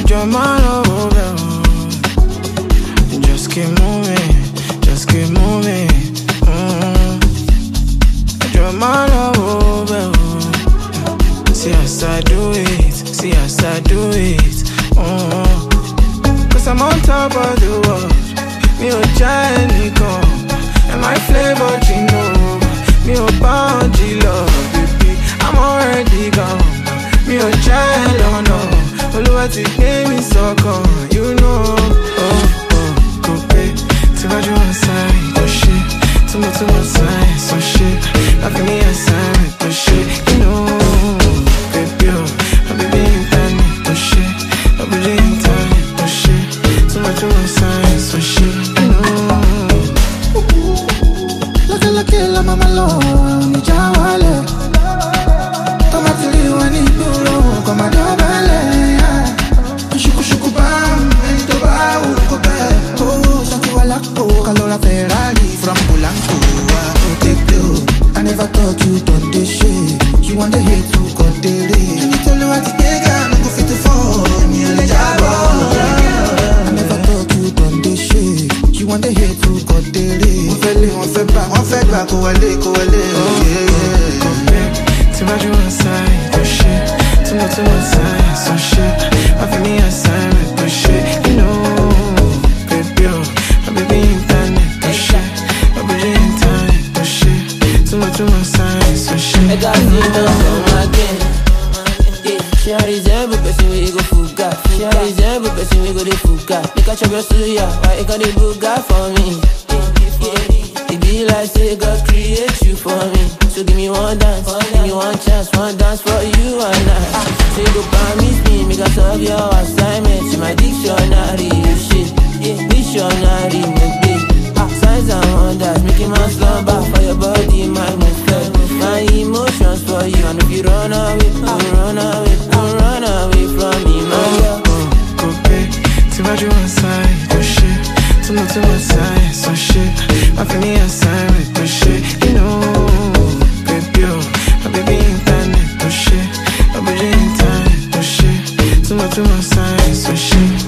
your mind over. Just keep moving, just keep moving. Your mind over. See as I do it, see as I do it. Cause I'm on top of the world. Me o giant come, and my flavor Gino. Me o bound love, baby. I'm already gone. Me o giant, oh no. Oluwa ti gbé mi sọ́kàn, you know. Go pay. Tí bá jù wọ́n sáré, tó ṣe. Too much science, so shit. Nothing me a sign, to shit. You know, baby, I'm baby in time, to shit. I'm baby in time, to shit. Too much science, so shit. You know. Look, la mama lo, ni jawale. Tomatili wani duro, kama dobele. Shuku bam, ento ba uko be. Oh, shaki wala ko, kalora Ferrari from Polanco. I never thought you done this shit. You want the hate to cut the rate. And you tell you what to take, I'm go fit to fall. Me a I never thought you done this shit. You want the hate to cut the rate. On fait back, go away. Too much on side, to shit. Too much side, so shit. Nothing me a sign, to shit. You know, baby, I'm baby in time, to shit. I'm baby in time, to shit. Too much science, so shit. I got it on again. Yeah, she a resemble person we go fuga. She a resemble person we go de fuga. Make a chop your suya, why you got the buga for me? Yeah, it be like say God create you for me. So give me one dance, give me one chance, one dance for you and I. Say go promise me, make a solve your assignment. See my dictionary, shit. Yeah, dictionary, maybe. Signs and wonders, making my slumber for your body, my movement. My emotions for you, and if you run away, run away from me, my girl. Go pay, too much on side, to shit. Too much science, so shit. Nothing me a sign, to shit. You know, baby, I'm baby in time, to shit. I'm baby in time, to shit. Too much science, so shit.